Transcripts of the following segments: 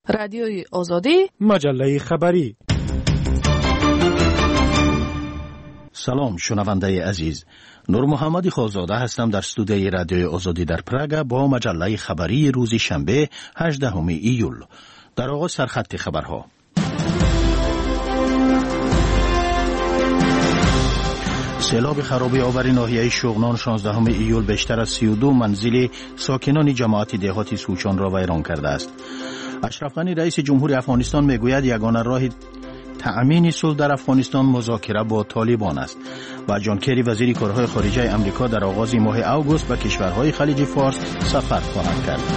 رادیوی آزادی، مجله خبری. سلام شنونده عزیز، نور محمد خالزاده هستم در استودیوی رادیوی آزادی در پراگ با مجله خبری روز شنبه 18 ایول. در آغاز سرخط خبرها. سیلاب خرابی آور ناحیه شغنان 16 ایول بیشتر از 32 منزل ساکنان جماعت دهات سوچان را ویران کرده است. اشرف غنی رئیس جمهوری افغانستان میگوید یگانه راه تأمین صلح در افغانستان مذاکره با طالبان است و جان کری وزیر کارهای خارجه آمریکا در آغاز ماه اوگوست به کشورهای خلیج فارس سفر خواهد کرد.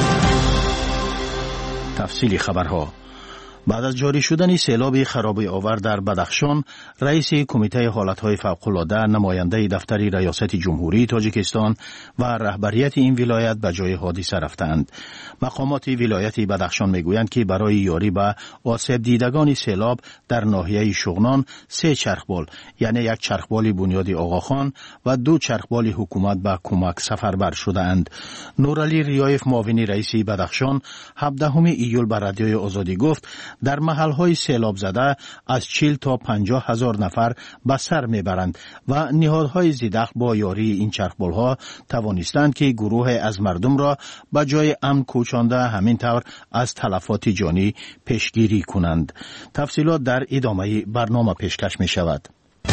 تفصیل خبرها. بعد از جاری شدن سیلاب خرابی آور در بدخشان، رئیس کمیته حالتهای فوق‌العاده نماینده دفتر ریاست جمهوری تاجیکستان و رهبریت این ولایت به جای حادثه رفتند. مقامات ولایت بدخشان میگویند که برای یاری به آسیب دیدگان سیلاب در ناحیه شغنان 3 چرخبال، یعنی 1 چرخبال بنیاد آقاخان و 2 چرخبال حکومت به کمک سفربر شده‌اند. نورعلی ریایف معاون رئیس بدخشان 17 ایول به رادیوی آزادی گفت در محل‌های سیلاب زده از 40 تا 50 هزار نفر به سر میبرند و نهادهای زیدخل با یاری این چرخبال‌ها توانستند که گروه از مردم را به جای امن کوچانده، همین طور از تلفات جانی پیشگیری کنند. تفصیلات در ادامه برنامه پیشکش می شود.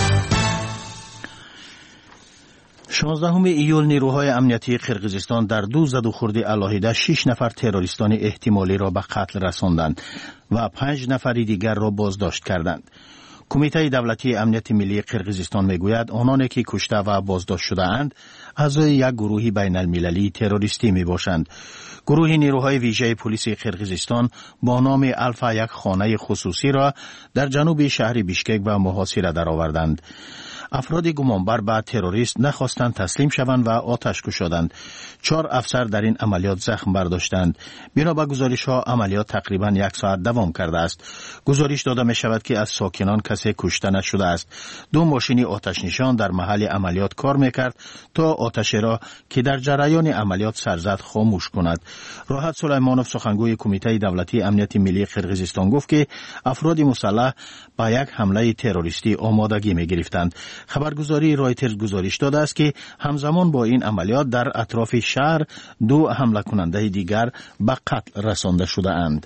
16 ایول نیروهای امنیتی قرقیزستان در 2 زدوخورد علاهیده 6 نفر تروریستان احتمالی را به قتل رساندند و 5 نفر دیگر را بازداشت کردند. کمیته دولتی امنیت ملی قرقیزستان میگوید آنانی که کشته و بازداشت شده اند اعضای یک گروه بین المللی تروریستی می باشند. گروه نیروهای ویژه پلیس قرقیزستان با نام الفا یک خانه خصوصی را در جنوب شهر بیشکک و محاصره درآوردند. افراد گمانبر به تروریست نخواستند تسلیم شوند و آتش گشادند. 4 افسر در این عملیات زخم برداشتند. بنا به گزارش ها عملیات تقریبا 1 ساعت دوام کرده است. گزارش داده می شود که از ساکنان کسی کشته نشده است. 2 ماشین آتش نشان در محل عملیات کار میکرد تا آتش را که در جریان عملیات سر زد خاموش کند. راحت سلیمانوف سخنگوی کمیته دولتی امنیت ملی قرقیزستان گفت که افراد مسلح با یک حمله تروریستی آمادگی می گرفتند. خبرگزاری رایترز گزارش داده است که همزمان با این عملیات در اطراف شهر 2 حمله کننده دیگر به قتل رسانده شده اند.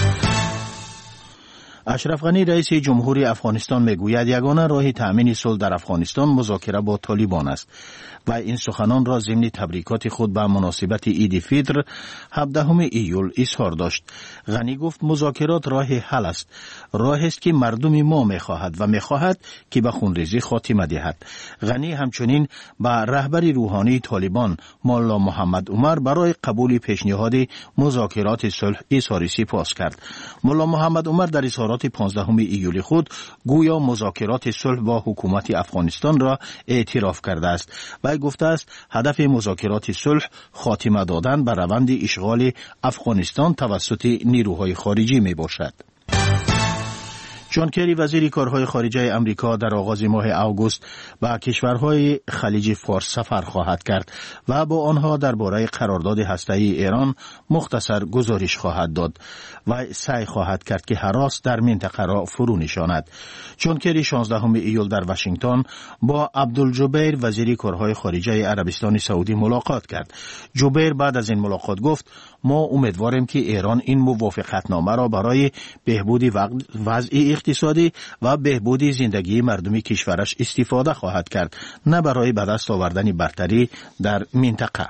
اشرف غنی رئیس جمهوری افغانستان میگوید یگانه راه تأمین صلح در افغانستان مذاکره با طالبان است و این سخنان را ضمن تبریکات خود به مناسبت عید فطر 17 ایول اظهار داشت. غنی گفت مذاکرات راه حل است، راهی است که مردم ما میخواهد و میخواهد که به خونریزی خاتمه دهد. غنی همچنین به رهبر روحانی طالبان مولا محمد عمر برای قبول پیشنهاد مذاکرات صلح اظهار سپاس کرد. مولا محمد عمر در اظهارات 15 ایول خود گویا مذاکرات صلح با حکومت افغانستان را اعتراف کرده است و گفته است هدف مذاکرات صلح خاتمه دادن به روند اشغال افغانستان توسط نیروهای خارجی می باشد. جان کری وزیر کارهای خارجه آمریکا در آغاز ماه اوگوست به کشورهای خلیج فارس سفر خواهد کرد و با آنها درباره قرارداد هسته‌ای ایران مختصر گزارش خواهد داد و سعی خواهد کرد که هراس در منطقه را فرو نشاند. جان کری 16 ایول در واشنگتن با عبدالجبیر وزیر کارهای خارجه عربستان سعودی ملاقات کرد. جبیر بعد از این ملاقات گفت ما امیدواریم که ایران این موافقتنامه را برای بهبود وضع اقتصادی و بهبود زندگی مردمی کشورش استفاده خواهد کرد، نه برای به دست آوردن برتری در منطقه.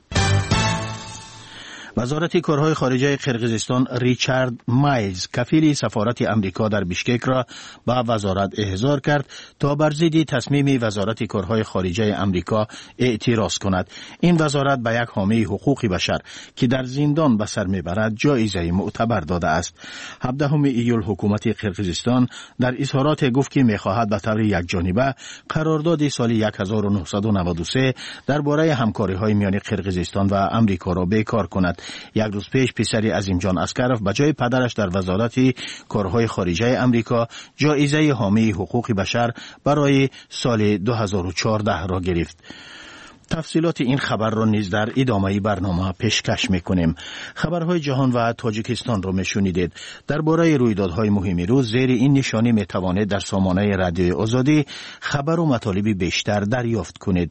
وزارت کارهای خارجه قرقیزستان ریچارد مایلز کفیل سفارت امریکا در بیشکک را به وزارت احضار کرد تا بر ضد تصمیم وزارت کارهای خارجه امریکا اعتراض کند. این وزارت به یک حامی حقوق بشر که در زندان به سر میبرد جایزه معتبر داده است. 17 ایول حکومت قرقیزستان در اظهارات گفت که میخواهد به طور یکجانبه قرارداد سال 1993 درباره همکاری‌های میان قرقیزستان و امریکا را بیکار کند. یک روز پیش پسر عظیم جان اسکروف به جای پدرش در وزارت کارهای خارجه امریکا جایزه حامی حقوق بشر برای سال 2014 را گرفت. تفصیلات این خبر را نیز در ادامه برنامه پیشکش میکنیم. خبرهای جهان و تاجیکستان را میشنیدید. درباره رویدادهای مهم روز زیر این نشانی میتوانید در سامانه رادیوی آزادی خبر و مطالب بیشتر دریافت کنید.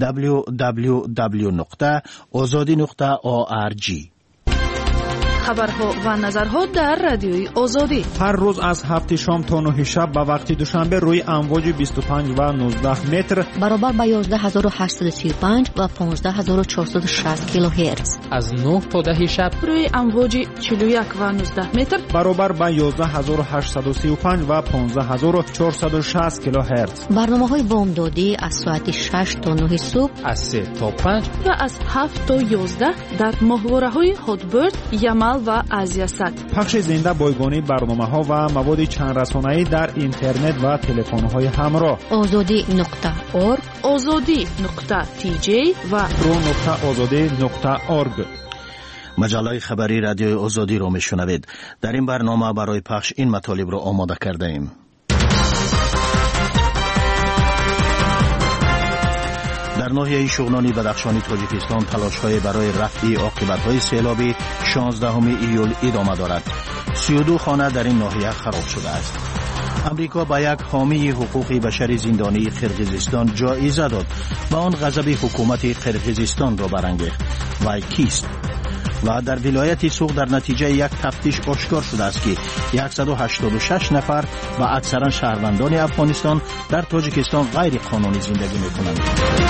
www.azadi.org. خبرها و نظرها در رادیوی آزادی هر روز از 7 شام تا 9 شب به وقت دوشنبه روی امواج 25 و 19 متر برابر با 11835 و 15460 کیلوهرتز. از 9 تا 10 شب روی امواج 41 و 19 متر برابر با 11835 و 15460 کیلوهرتز. برنامه‌های بامدادی از ساعت 6 تا 9 صبح، از 3 تا 5 و از 7 تا 11 در ماهواره‌های هاتبرد، یمل و آزیاست. پخش زنده بایگانی برنامه‌ها و مواد چند رسانه‌ای در اینترنت و تلفن‌های همراه. azadi.org، azadi.tj و pro.azadi.org. مجله خبری رادیو آزادی را میشنوید. در این برنامه برای پخش این مطالب را آماده کرده ایم. در ناحیه شغنانی بدخشانی تاجیکستان تلاش‌های برای رفع عاقبت‌های سیلاب 16 ایول ادامه دارد. 32 خانه در این ناحیه خراب شده است. امریکا به یک حامی حقوق بشر زندانی قرقیزستان جایزه داد و آن غضب حکومت قرقیزستان را برانگیخت. وی کیست؟ و در ولایت سوق در نتیجه یک تفتیش آشکار شده است که 186 نفر و اکثرا شهروندان افغانستان در تاجیکستان غیر قانونی زندگی می‌کنند.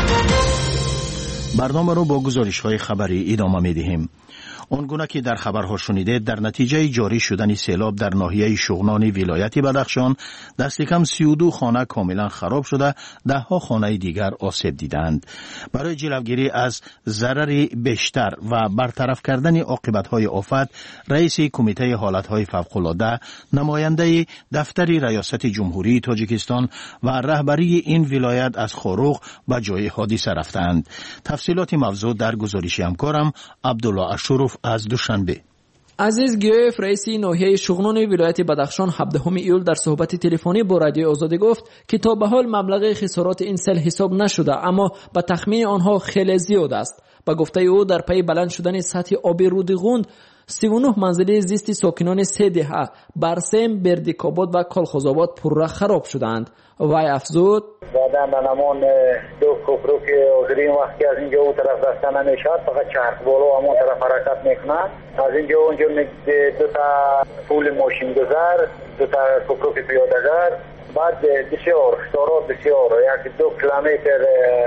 برنامه رو با گزارش‌های خبری ادامه می‌دهیم. آنگونه که در خبرها شنیده، در نتیجه جاری شدن سیلاب در ناحیه شغنانی ولایت بدخشان دست کم 32 خانه کاملا خراب شده، 10 خانه دیگر آسیب دیدند. برای جلوگیری از ضرر بیشتر و برطرف کردن عاقبت‌های آفت، رئیس کمیته حالت‌های فوق‌العاده، نماینده دفتر ریاست جمهوری تاجیکستان و رهبری این ولایت از خروق به جای حادثه رفتند. تفصیلات موضوع در گزارش همکارم عبدالله اشرف از دوشنبه. عزیز گیف رئیس ناحیه شغنانی ولایت بدخشان 17 ایول در صحبت تلفنی با رادیو آزادی گفت که تا به حال مبلغ خسارات این سال حساب نشده، اما به تخمین آنها خیلی زیاد است. با گفته او در پی بلند شدن سطح آب رودغوند 39 منزل زیستی ساکنان 3 دهه برسم، بردیکاباد و کالخوزآباد پرره خراب شدند. وی افزود بعدن نمان دو کوپرو که آخرین وقتی از اینجا اون طرف رفتن نمیشد، فقط چرخ بالا همون طرف حرکت میکنن. از اینجا اونجا دو تا پول ماشین گذر، دو تا کوپرو پیاده‌گر، بعد بسیار خسارات بسیار، یک 2 کیلومتر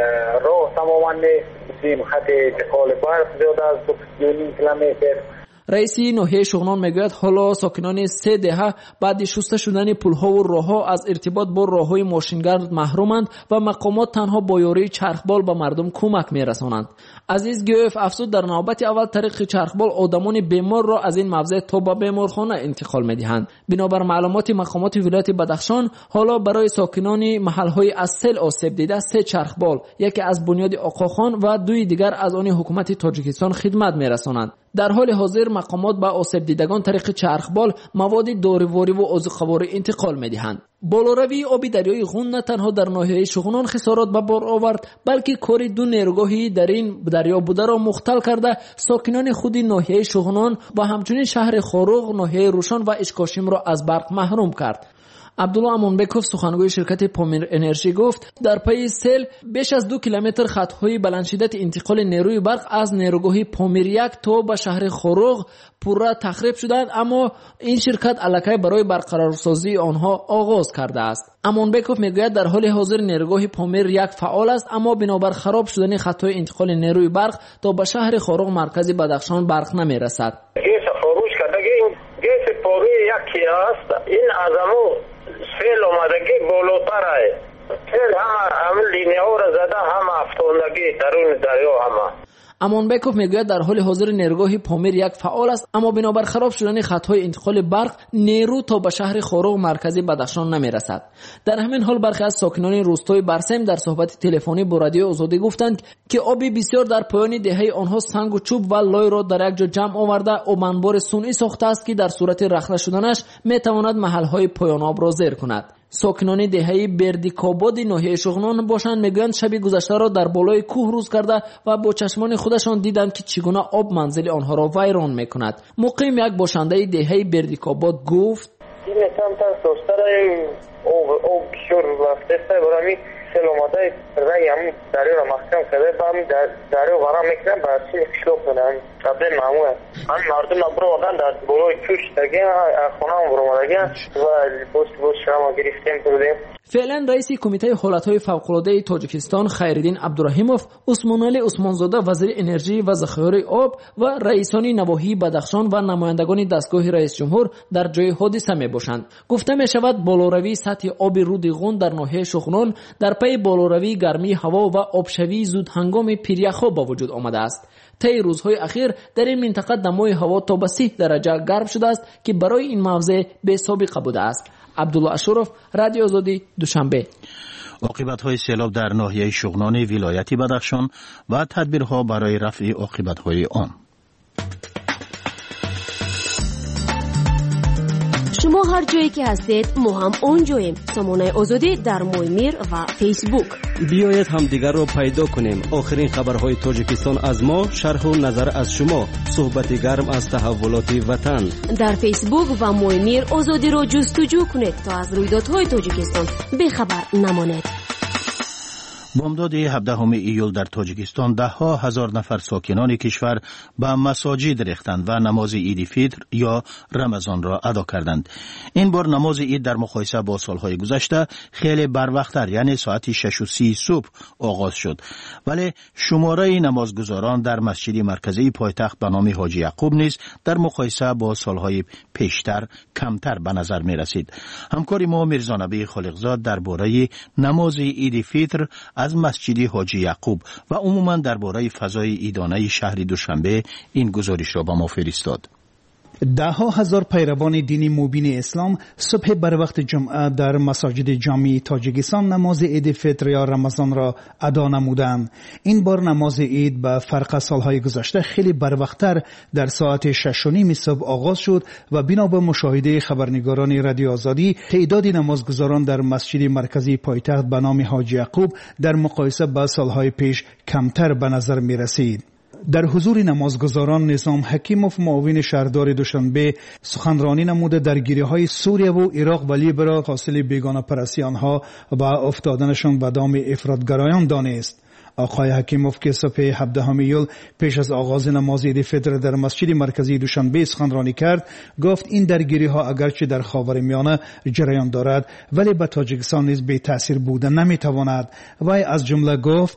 راه تماما نیستیم، خط انتقال برق زیاده از 2.5 کیلومتر. رئیس ناحیه شغنان میگوید حالا ساکنان 3 دهه بعد شسته شدن پل‌ها و راه‌ها از ارتباط با راه‌های ماشینگرد محرومند و مقامات تنها با یاری چرخبال به مردم کمک می‌رسانند. عزیز گیف افزود در نوبت اول طریق چرخبال آدمان بیمار را از این موضع تا به بیمارخانه انتقال می‌دهند. بنابر معلومات مقامات ولایت بدخشان حالا برای ساکنان محل‌های از سیل آسیب دیده 3 چرخبال، یکی از بنیاد آقاخان و 2 دیگر از آن حکومت تاجیکستان خدمت می‌رسانند. در حال حاضر مقامات به آسیب دیدگان طریق چرخبال مواد دارویی و آذوقه‌واری انتقال می‌دهند. بالاروی آب دریای غون نه تنها در ناحیه شغنان خسارات به بار آورد، بلکه کار 2 نیروگاهی در این دریا بوده را مختل کرده ساکنان خود ناحیه شغنان و همچنین شهر خاروق، ناحیه روشن و اشکاشیم را از برق محروم کرد. عبدالله امانبکوف سخنگوی شرکت پامیر انرژی گفت در پی سیل بیش از 2 کیلومتر خطهای بلند شدت انتقال نیروی برق از نیروگاه پامیر 1 تا به شهر خاروق پورا تخریب شدند، اما این شرکت الکی برای برقرارسازی آنها آغاز کرده است. امانبکوف میگوید در حال حاضر نیروگاه پامیر 1 فعال است، اما بنابر خراب شدن خطهای انتقال نیروی برق تا به شهر خاروق مرکزی بدخشان برق نمیرسد. گیس خاموش کردگی گیس پامیر 1 کی است، این ازمو سیل اومدگی بالاتر است. سیل همه لینه ها را زده، همه افتاندگی درون دریا همه. امانبکوف میگوید در حال حاضر نیروگاه پامیر 1 فعال است، اما بنابر خراب شدن خطهای انتقال برق نیرو تا به شهر خاروق مرکزی بدخشان نمیرسد. در همین حال برخی از ساکنان روستای برسم در صحبت تلفنی با رادیو آزادی گفتند که آبی بسیار در پایان دهه آنها سنگ و چوب و لای را در یک جا جمع آورده و منبار صنعی ساخته است که در صورت رخنه شدنش میتواند محلهای پایان آب را زیر کند. ساکنان دهه بردیکاباد ناحیه شغنان باشند میگویند شب گذشته را در بالای کوه روز کرده و با چشمان خودشان دیدند که چگونه آب منزل آنها را ویران میکند. مقیم یک باشنده دهه بردیکاباد گفت سیل اومده رای همین دریا را محکم کرده با همین دریا غرام میکنن با چی خشلوب کنن قبل معموله همین مردم برو آدن در بلوی کوش دگه خونه هم برو مدگه و بوست شما گرفتیم بودیم. فعلا رئیس کمیته حالتهای فوق‌العاده تاجیکستان خیرالدین عبدالرحیموف، عثمان علی عثمانزاده وزیر انرژی و ذخایر آب و رئیسان نواحی بدخشان و نمایندگان دستگاه رئیس جمهور در جای حادثه میباشند. گفته میشود بالاروی سطح آب رود غون در ناحیه شغنان در پی بالاروی گرمی هوا و آبشوی زود هنگام پیریخا با وجود آمده است. طی روزهای اخیر در این منطقه دمای هوا تا به 30 درجه گرم شده است که برای این موضع بی سابقه بوده است. عبدالله اشرف، رادیو آزادی، دوشنبه. عاقبت‌های سیلاب در ناحیه شغنان ولایت بدخشان و تدبیرها برای رفع عاقبت‌های آن. شما هر جایی که هستید ما هم اونجاییم. سامانه آزادی در مویمیر و فیسبوک. بیایید همدیگر را پیدا کنیم. آخرین خبرهای تاجیکستان از ما، شرح و نظر از شما، صحبت گرم از تحولات وطن. در فیسبوک و مویمیر آزادی را جستجو کنید تا از رویدادهای تاجیکستان بی‌خبر نمانید. بامداد 17 ایول در تاجیکستان ده ها هزار نفر ساکنان کشور به مساجد ریختند و نماز عید فطر یا رمضان را ادا کردند. این بار نماز عید در مقایسه با سالهای گذشته خیلی بروقتر، یعنی ساعت 6:30 صبح آغاز شد، ولی شماره نمازگزاران در مسجد مرکزی پایتخت به نام حاجی یعقوب نیز در مقایسه با سالهای پیشتر کمتر به نظر می رسید. همکار ما میرزا نبی خالقزاد درباره نماز عید فطر از مسجد حاجی یعقوب و عموما درباره فضای عیدانه شهر دوشنبه این گزارش را به ما فرستاد. ده ها هزار پیروان دین مبین اسلام صبح بر وقت جمعه در مساجد جامع تاجیکستان نماز عید فطر یا رمضان را ادا نمودند. این بار نماز عید به فرق سالهای گذشته خیلی بر وقت‌تر در ساعت 6:30 صبح آغاز شد و بنا به مشاهده خبرنگاران رادیو آزادی تعداد نمازگزاران در مسجد مرکزی پایتخت به نام حاجی یعقوب در مقایسه با سالهای پیش کمتر به نظر می رسید. در حضور نمازگزاران نظام حکیموف معاون شهردار دوشنبه سخنرانی نموده درگیری‌های سوریه و عراق و لیبی را حاصل بیگانه پرستی آنها و افتادنشان به دام افراطگرایان دانست. آقای حکیموف که صبح 17 ایول پیش از آغاز نماز عید فطر در مسجد مرکزی دوشنبه سخنرانی کرد، گفت این درگیری‌ها اگرچه در خاورمیانه جریان دارد ولی به تاجیکستان نیز بی تاثیر بودن نمیتواند. وی از جمله گفت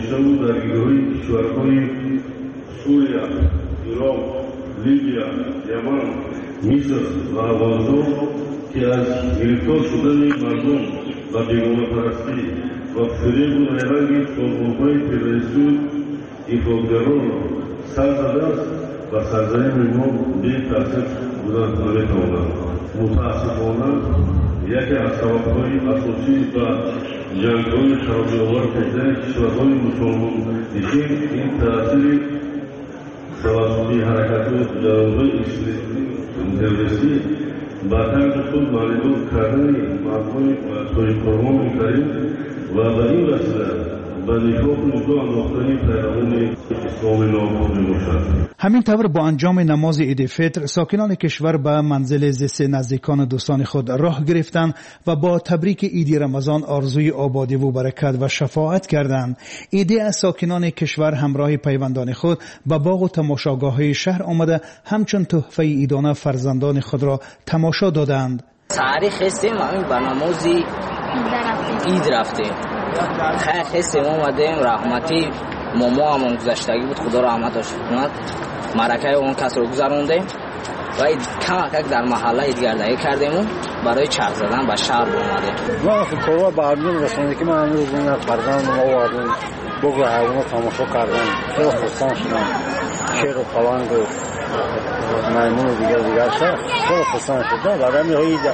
سوریه، عراق، لیبیا، یمن، مصر و افغانستان که از گرفتار شدن مردم و بیگانه پرستی و فریب و نیرنگ سازمان‌های تروریستی افراطگران سر زده است و سرزمین ما بی تاثیر گذاشته نمی‌تواند. متأسفانه یکی از سبب‌های اساسی و جنگ‌های خرابی‌آور پیدا کشورهای مسلمان نشین این تاثیر توسط حرکات جنگ‌های تروریستی با تنگ خود واردات کردن مردم و توی‌کاران می‌کردیم و به این وسیله به نفاق نزدیک انداختن پیروان اسلام نابود می‌باشد. همین طور با انجام نماز عید فطر ساکنان کشور به منزل زیست نزدیکان دوستان خود راه گرفتند و با تبریک عید رمضان آرزوی آبادی و برکت و شفاعت کردند. عده از ساکنان کشور همراه پیوندان خود به باغ و تماشاگاه‌های شهر آمده همچون تحفه عیدانه فرزندان خود را تماشا دادند. سحری خستیم همین به نماز عید رفتیم. خیلی خستیم اومدیم رحمتی ماما همون گذشتگی بود، خدا رحمتش کند. مرکه اون کس رو گذروندیم و کمک در محله گردگی کردیم و برای چرخ زدن به شهر اومدیم. ما خودرو بردیم رسوندیم که من امروز این فرزند ما آوردیم بگو حیوانات تماشا کردن. خیلی خوشحال شدم. شیر و پلنگ و مایمون دیگر شد خیلی خوشحال شدم. بعد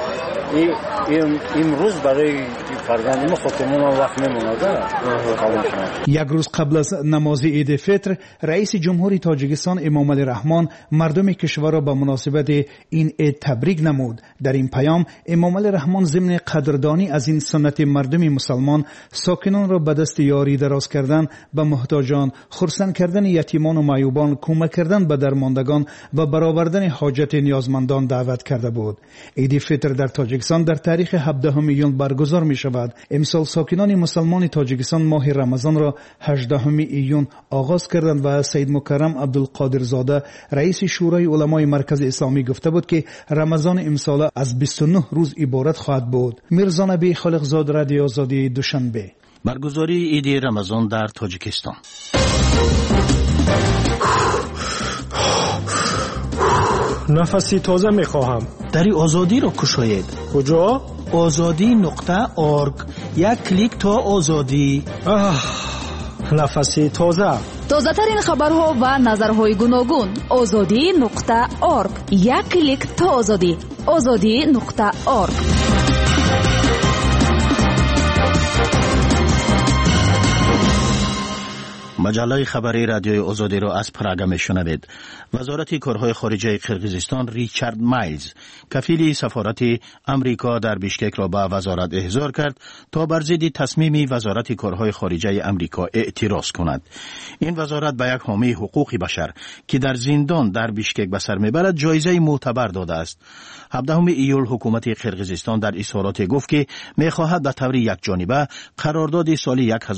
امروز برای فرزند ما خودمون وقت نمونده. یک روز قبل از نماز عید فطر رئیس جمهوری تاجیکستان امام علی رحمان مردم کشور را به مناسبت این عید تبریک نمود. در این پیام امام علی رحمان ضمن قدردانی از این سنت مردم مسلمان ساکنان را به دست یاری دراز کردن به محتاجان، خرسند کردن یتیمان و معیوبان، کمک کردن به درماندگان و برآوردن حاجت نیازمندان دعوت کرده بود. عید فطر در تاجیکستان در تاریخ 17 ایون برگزار می شود. امسال ساکنان مسلمان تاجیکستان ماه رمضان را 18 ایون آغاز کردند و سید مکرم عبدالقادر زاده رئیس شورای علمای مرکز اسلامی گفته بود که رمضان امسال از 29 روز عبارت خواهد بود. میرزا نبی خالقزاد، رادیو آزادی، دوشنبه. برگزاری عید رمضان در تاجیکستان. نفسی تازه میخواهم. دری آزادی را کشاید. کجا؟ azadi.org. یک کلیک تا آزادی. نفسی تازه. تازه ترین خبرها و نظرهای گوناگون. azadi.org. یک کلیک تا آزادی. azadi.org. مجله خبری رادیوی آزادی را از پراگ میشنوید. وزارت کارهای خارجه قرقیزستان ریچارد مایلز کفیل سفارت امریکا در بیشکک را به وزارت احضار کرد تا بر ضد تصمیم وزارت کارهای خارجه امریکا اعتراض کند. این وزارت به یک حامی حقوق بشر که در زندان در بیشکک به سر میبرد جایزه معتبر داده است. 17 ایول حکومت قرقیزستان در اظهارات گفت که میخواهد به طور یکجانبه قرارداد سال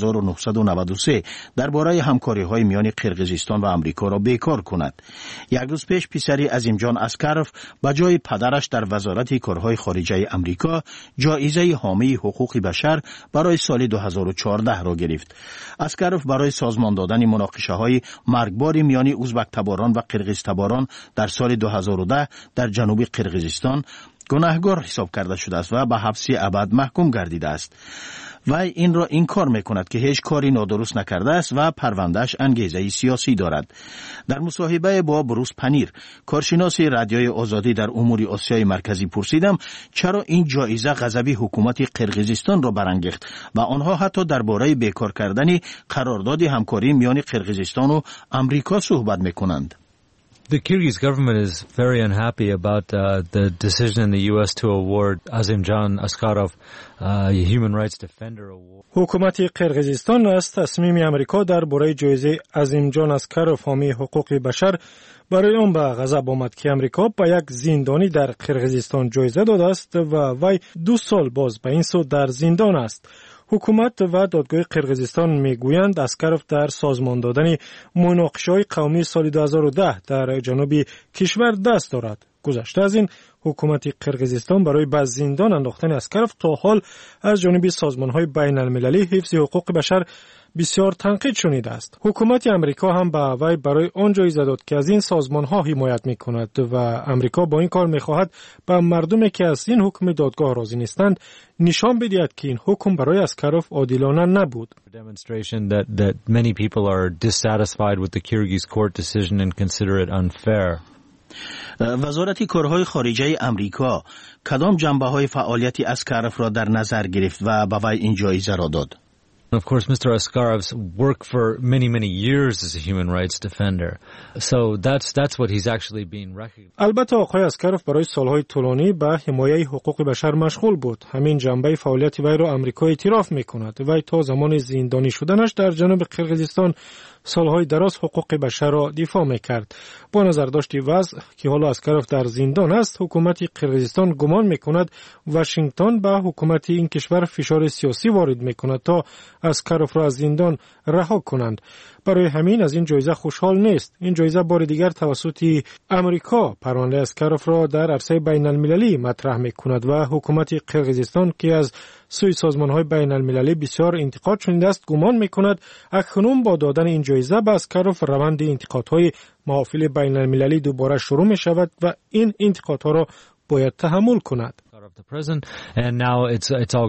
1993 درباره همکاری‌های میان قرقیزستان و امریکا را بیکار کند. یک روز پیش پسری عظیمجان اسکروف به جای پدرش در وزارت کارهای خارجه امریکا جایزه حامی حقوق بشر برای سال 2014 را گرفت. اسکروف برای سازمان دادن مناقشه‌های مرگبار میان ازبک تباران و قرقیز تباران در سال 2010 در جنوب قرقیزستان گناهکار حساب کرده شده است و به حبس ابد محکوم گردیده است. وی این را انکار میکند که هیچ کاری نادرست نکرده است و پروندهش انگیزه سیاسی دارد. در مصاحبه با بروس پنیر، کارشناس رادیوی آزادی در امور آسیای مرکزی، پرسیدم چرا این جایزه غضب حکومت قرقیزستان را برانگیخت و آنها حتی درباره بیکار کردن قرارداد همکاری میان قرقیزستان و امریکا صحبت میکنند. The Kyrgyz government is very unhappy about the decision in the U.S. to award Azimjan Askarov a human rights defender award. حکومت قرقیزستان از تصمیم امریکا درباره جایزه عظیمجان اسکروف حامی حقوق بشر برای آن به غضب آمد که امریکا به یک زندانی در قرقیزستان جایزه داده است و وی 2 سال باز به این سو در زندان است. حکومت و دادگاه قرقیزستان میگویند اسکروف در سازمان دادن مناقشه‌های قومی سال 2010 در جنوب کشور دست دارد. گذشته از این حکومت قرقیزستان برای به زندان انداختن اسکروف تا حال از جانب سازمان‌های بین‌المللی حفظ حقوق بشر بسیار تنقید شنیده است. حکومت امریکا هم به وی برای آن جایزه داد که از این سازمان‌ها حمایت می‌کند و امریکا با این کار می‌خواهد به مردمی که از این حکم دادگاه راضی نیستند نشان بدهد که این حکم برای اسکروف عادلانه نبود. Demonstration that many people are dissatisfied with the Kyrgyz court decision and consider it unfair. وزارت کارهای خارجه امریکا کدام جنبه‌های فعالیت اسکروف را در نظر گرفت و به وی این جایزه را داد؟ Of course, Mr. Askarov's worked for many years as a human rights defender. So that's what he's actually being recognized. البته آقای اسکروف برای سالهای طولانی به حمایت حقوق بشر مشغول بود. همین جنبه فعالیت وی را امریکا اعتراف می‌کند. وی تا زمان زندانی شدنش در جنوب قرقیزستان سالهای دراز حقوق بشر را دفاع می‌کرد. با نظر داشت وضع که حالا اسکروف در زندان است، حکومت قرقیزستان گمان می‌کند واشنگتن به حکومت این کشور فشار سیاسی وارد می‌کند تا اسکروف را از زندان رها کنند. برای همین از این جایزه خوشحال نیست. این جایزه بار دیگر توسط امریکا پرونده اسکروف را در عرصه بین‌المللی مطرح می‌کند و حکومت قرقیزستان که از سوی سازمان‌های بین‌المللی بسیار انتقاد شنیده است گمان می‌کند اکنون با دادن این جایزه به اسکروف روند انتقادهای محافل بین‌المللی دوباره شروع می‌شود و این انتقادها را باید تحمل کند. The prison, and now it's all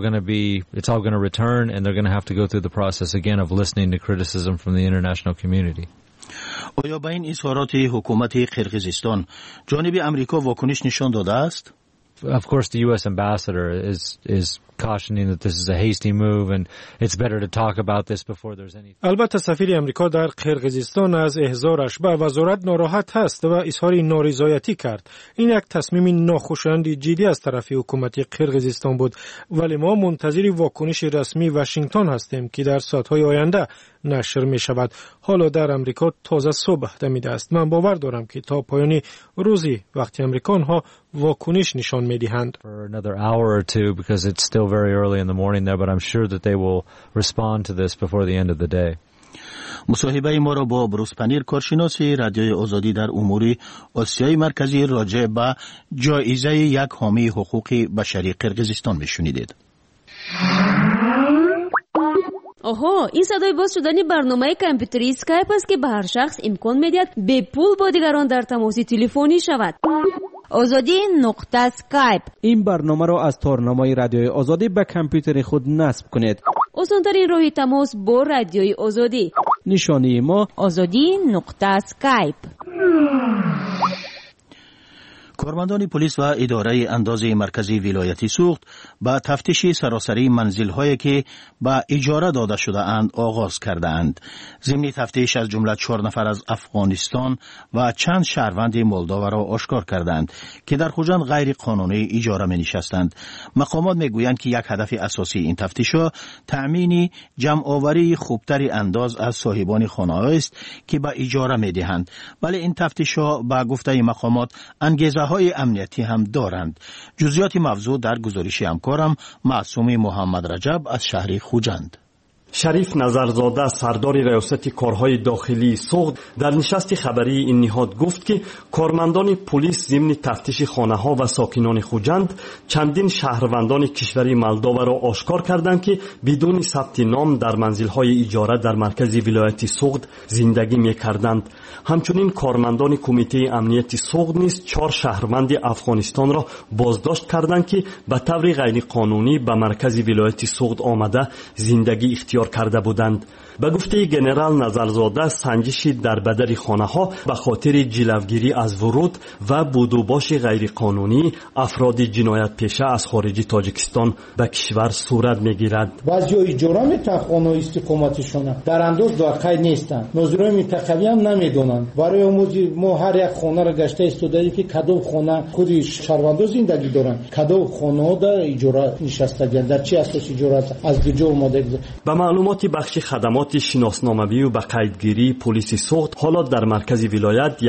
going to return, and they're going to have to go through the process again of listening to criticism from the international community. آیا به این اظهارات حکومت قرقیزستان جانب امریکا واکنش نشان داده است؟ Of course, the U.S. ambassador is cautioning that this is a hasty move and it's better to talk about this before there's any. البته سفیر امریکا در قرقیزستان از احضارش به وزارت ناراحت است و اظهار نارضایتی کرد. این یک تصمیم ناخوشایند جدی از طرف حکومت قرقیزستان بود، ولی ما منتظر واکنش رسمی واشنگتن هستیم که در ساعت‌های آینده نشر می شود. حالا در امریکا تازه صبح دمیده است. من باور دارم که تا پایان روزی وقتی امریکان‌ها واکنش نشان می‌دهند. For another hour or two because it's still very early in the morning there, but I'm sure that they will respond to this before the end of the day. مصاحبه ما را با بروس پنیر، کارشناس رادیوی آزادی در امور آسیای مرکزی، راجع به جایزه یک حامی حقوق بشری قرقیزستان میشنیدید. آها، این صدای باز شدن برنامه کامپیوتری اسکایپ است که به هر شخص امکان می‌دهد به پول با دیگران در تماس تلفنی شود. آزادی نقطه اسکایپ. این برنامه را از تارنمای رادیوی آزادی به کامپیوتر خود نصب کنید. آسان‌ترین راه تماس با رادیوی آزادی. نشانی ما آزادی نقطه اسکایپ. کارمندان پلیس و اداره اندازه مرکزی ولایت سوخت با تفتیش سراسری منزل‌هایی که به اجاره داده شده اند آغاز کرده اند. ضمن تفتیش از جمله 4 نفر از افغانستان و چند شهروند مولداوا را آشکار کردند که در خوجند غیر قانونی اجاره می نشستند. مقامات می گویند که یک هدف اساسی این تفتیش‌ها تأمین جمع آوری خوبتر انداز از صاحبان خانه‌ها است که به اجاره می دهند. ولی این تفتیش‌ها به گفته مقامات انگیزه های امنیتی هم دارند. جزئیات موضوع در گزارش همکارم معصوم محمد رجب از شهر خوجند. شریف نظرزاده، سردار ریاست کارهای داخلی سوخت، در نشست خبری این نهاد گفت که کارمندان پلیس ضمن تفتیش خانه‌ها و ساکنان خوجند چندین شهروندان کشوری مولداوا را آشکار کردند که بدون ثبت نام در منزل‌های اجاره در مرکز ولایت سوخت زندگی می‌کردند. همچنین کارمندان کمیته امنیت سوخت نیز 4 شهروند افغانستان را بازداشت کردند که به طور غیر قانونی به مرکز ولایت سوخت آمده زندگی اختیار کرده بودند. به گفته گنرال نظرزاده، سنجش در بدر خانه‌ها به خاطر جلوگیری از ورود و بودوباش غیر قانونی افراد جنایت پیشه از خارج تاجیکستان به کشور صورت می‌گیرد. بعضی اجاره می‌کنند خانه استقامتشون در انداز دقیق نیستند. نظرای منتخبی هم نمی‌دونند. برای ما هر یک خانه را گشته استودایی که کدو خانه خود شهروندان زندگی دارند، کدو خانه در اجاره نشستگند، در چه اساس اجاره از دو جا اومده. به معلومات بخش خدمات شناسنامه‌ای و به قیدگیری پلیس سوخت، حالا در مرکز ولایت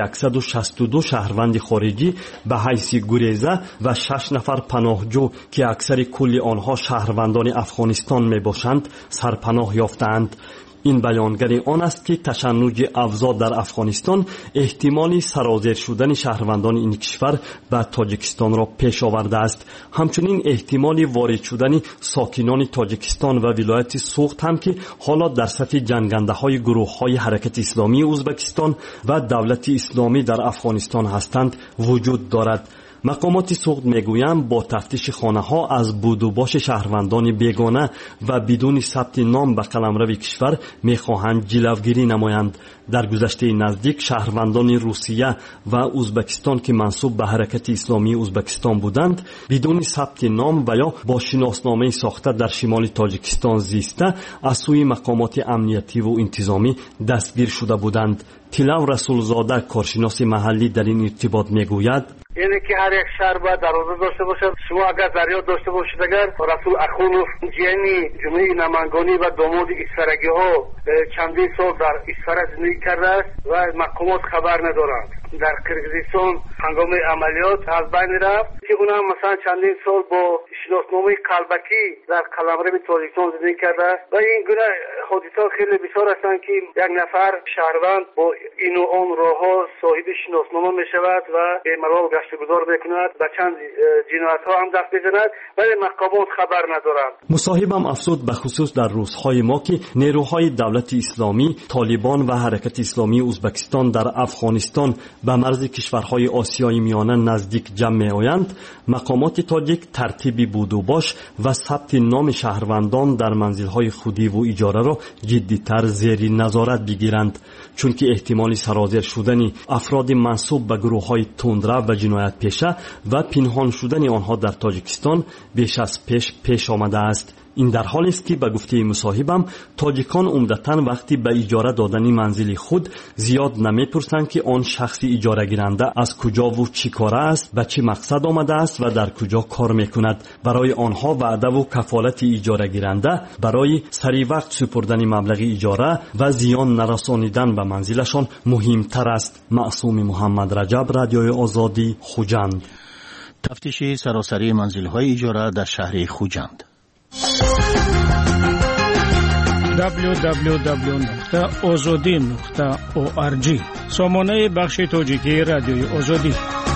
162 شهروند خارجی به حیث گریزه و 6 نفر پناهجو که اکثر کل آنها شهروندان افغانستان میباشند سرپناه یافتند. این بیانگر آن است که تشنج افزا در افغانستان احتمالی سرازیر شدن شهروندان این کشور به تاجیکستان را پیش آورده است. همچنین احتمالی وارد شدن ساکنان تاجیکستان و ولایت سوخت هم که حالا در صف جنگنده های گروه های حرکت اسلامی ازبکستان و دولت اسلامی در افغانستان هستند وجود دارد. مقامات سوخت میگویند با تفتیش خانه‌ها از بودوباش شهروندان بیگانه و بدون ثبت نام به قلمرو کشور میخواهند جلوگیری نمایند. در گذشته نزدیک شهروندان روسیه و ازبکستان که منسوب به حرکت اسلامی ازبکستان بودند بدون ثبت نام و یا با شناسنامه ساخته در شمال تاجیکستان زیسته از سوی مقامات امنیتی و انتظامی دستگیر شده بودند. تیلاو رسولزاده، کارشناس محلی، در این ارتباط میگوید اینه که هر یک شهر باید دروازه داشته باشد. شما اگر ضریات داشته باشید، اگر رسول اخونوف جیانی جمعه نمایندگانی و داماد اسفرگی ها چندین سال در اسفر زندگی کرده است و مقامات خبر ندارند. در قرقیزستان هنگام عملیات از بین رفت که اونم مثلا چندین سال با شناسنامه قلبکی در قلمرو تاجیکستان زندگی کرده است و این گونه حادثه خیلی بسیار هستند که یک نفر شهروند با این و آن راهها صاحب شناسنامه می شود و ملال گشتگذار میکند، به چند جنایت ها هم دست میزند ولی مقامات خبر ندارند. مصاحبم افزود به خصوص در روزهای ما که نیروهای دولت اسلامی، طالبان و حرکت اسلامی ازبکستان در افغانستان به مرز کشورهای آسیای میانه نزدیک جمع می‌آیند، مقامات تاجیک ترتیبی بود و باش و ثبت نام شهروندان در منزل‌های خودی و اجاره را جدی‌تر زیر نظارت بگیرند، چون که احتمال سرازیر شدن افراد منسوب به گروه‌های تندرو و جنایت پیشه و پنهان شدن آنها در تاجیکستان بیش از پیش آمده است. این در حالی است که به گفته مصاحبم تاجیکان عمدتاً وقتی به اجاره دادن منزل خود زیاد نمی‌پرسند که آن شخص اجاره گیرنده از کجا و چی کاره است، به چه مقصد آمده است و در کجا کار می‌کند. برای آنها وعده و کفالت اجاره گیرنده برای سریع وقت سپردن مبلغ اجاره و زیان نرسانیدن به منزلشان مهمتر است. معصوم محمد رجب، رادیوی آزادی، خوجند. تفتیش سراسری منزل‌های اجاره در شهر خوجند. www.azadi.org سامانه بخش تاجیکی رادیوی آزادی.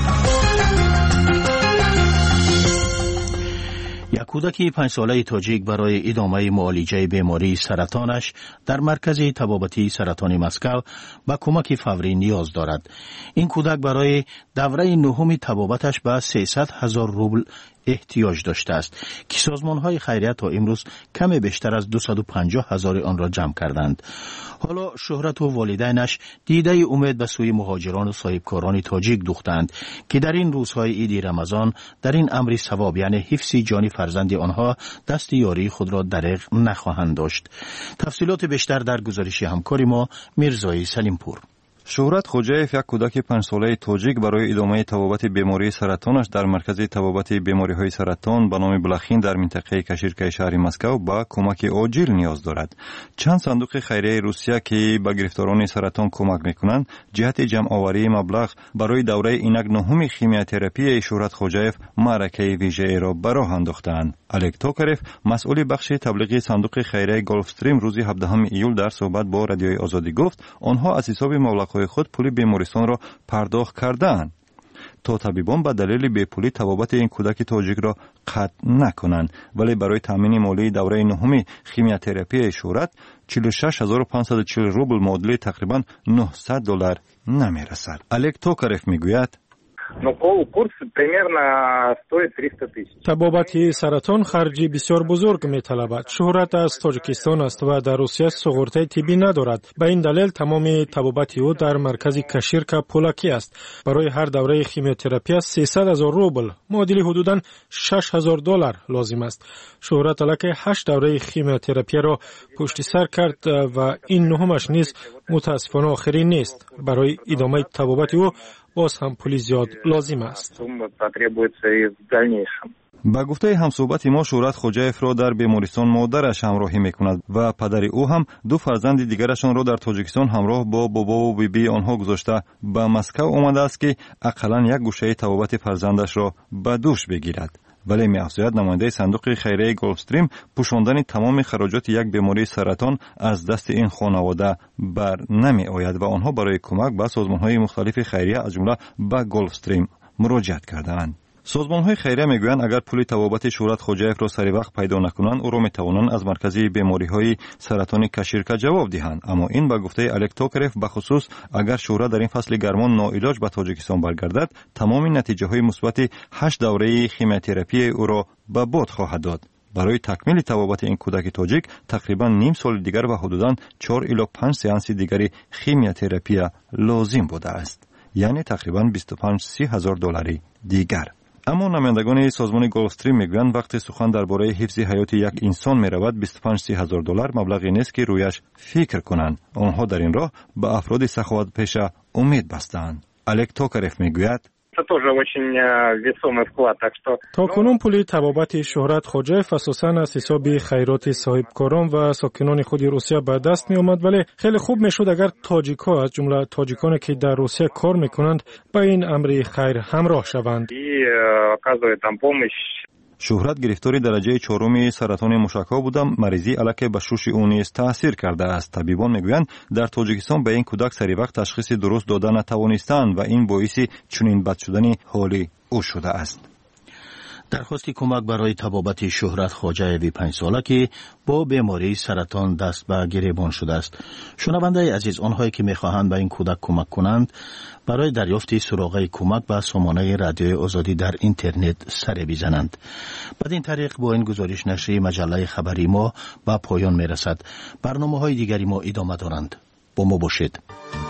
یک کودک 5 ساله تاجیک برای ادامه معالجه بیماری سرطانش در مرکز طبابتی سرطان مسکو به کمک فوری نیاز دارد. این کودک برای دوره نهم طبابتش به 300,000 روبل احتیاج داشته است که سازمان‌های خیریه تا امروز کم بیشتر از 250,000 آن را جمع کردند. حالا شهرت و والدینش دیده امید به سوی مهاجران و صاحبکاران تاجیک دوختند که در این روزهای عید رمضان در این امر ثواب یعنی حفظ جان فرزند آنها دست یاری خود را دریغ نخواهند داشت. تفصیلات بیشتر در گزارش همکار ما میرزای سلیمپور. شهرت خوجاєв یک کودک 5 ساله تاجیک برای ادامه طبابت بیماری سرطانش در مرکز طبابت بیماری‌های سرطان به نام بلاخین در منطقه کشیرکه شهر مسکو با کمک عاجل نیاز دارد. چند صندوق خیریه روسیه که به گرفتاران سرطان کمک می‌کنند جهت جمع آوری مبلغ برای دوره اینک نهم خیمیاتراپی شهرت خوجاєв معرکه ویژه‌ای را به راه انداختند. الک توکرف مسئول بخش تبلیغی صندوق خیریه گلف استریم روز 17 ایول در صحبت با رادیوی آزادی گفت آنها از حساب مبلغ‌های خود پول بیمارستان را پرداخت کردند تا طبیبان به دلیل بیپولی طبابت این کودک تاجیک را قطع نکنند، ولی برای تامین مالی دوره نهم خیمیاتراپی شهرت 46,540 روبل معادل تقریبا $900 نمیرسد. الک توکرف میگوید طبابت سرطان خرجی بسیار بزرگ می طلبد. شهرت از تاجیکستان است و در روسیه سغورته طبی ندارد. به این دلیل تمام طبابت او در مرکز کشیرکه پولاکی است. برای هر دوره خیمیوتراپی 300,000 روبل معادل حدوداً $6,000 لازم است. شهرت الک 8 دوره خیمیوتراپی را پشت سر کرد و این نهمش نیز متاسفانه آخری نیست. برای ادامه طبابت او باز هم پول زیاد لازم است. با گفته همصحبت ما شهرت خوجاєв را در بیمارستان مادرش همراهی میکند و پدر او هم 2 فرزند دیگرشان را در تاجیکستان همراه با بابا و بیبی آنها گذاشته به مسکو آمده است که اقلا یک گوشه طبابت فرزندش را به دوش بگیرد. ولی می‌افزاید نماینده صندوق خیریه گلف استریم پوشاندن تمام خراجات یک بیماری سرطان از دست این خانواده بر نمی آید و آنها برای کمک به سازمان‌های مختلف خیریه از جمله به گلف استریم مراجعت کردند. سازمان‌های خیریه میگویند اگر پول طبابت شهرت خوجاєв را سری وقت پیدا نکنند او را میتوانند از مرکز بیماری‌های سرطان کشیرکه جواب دهند، اما این به گفته الک توکرف به خصوص اگر شهرت در این فصل گرما ناعلاج به تاجیکستان برگردد تمام نتیجه‌های مثبت 8 دوره خیمیوتراپی او را به باد خواهد داد. برای تکمیل طبابت این کودک تاجیک تقریبا نیم سال دیگر و حدوداً 4 الی 5 سیانس دیگری خیمیوتراپی لازم بوده است، یعنی تقریبا 25-30,000 دلاری دیگر. اما نمایندگان سازمان گلف استریم میگویند وقتی سخن درباره حفظ حیات یک انسان میرود 25-30,000 دلار مبلغی نیست که رویش فکر کنند. آنها در این راه به افراد سخاوت پیشه امید بستند. الک توکرف میگوید تا کنون پول طبابت شهرت خوجاєв اساساً از حساب خیرات صاحبکاران و ساکنان خود روسیه به دست می آمد، ولی خیلی خوب می شد اگر تاجیک‌ها از جمله تاجیکانی که در روسیه کار می کنند با این امر خیر همراه شوند. شهرت گرفتاری درجه 4 سرطان مشک‌ها بوده، مریضی الک به شوش او نیز تأثیر کرده است. طبیبان میگویند در تاجیکستان به این کودک سری وقت تشخیص درست داده نتوانستند و این باعث چنین بد شدن حالی او شده است. درخواست کمک برای طبابت شهرت خواجه وی 5 ساله که با بیماری سرطان دست به گریبان شده است. شنونده عزیز، آنهایی که میخواهند به این کودک کمک کنند برای دریافت سراغ کمک به سامانه رادیوی آزادی در اینترنت سر بزنند. بعد این طریق با این گزارش نشریه مجله خبری ما به پایان میرسد. برنامه‌های دیگری ما ادامه دارند. با ما باشید.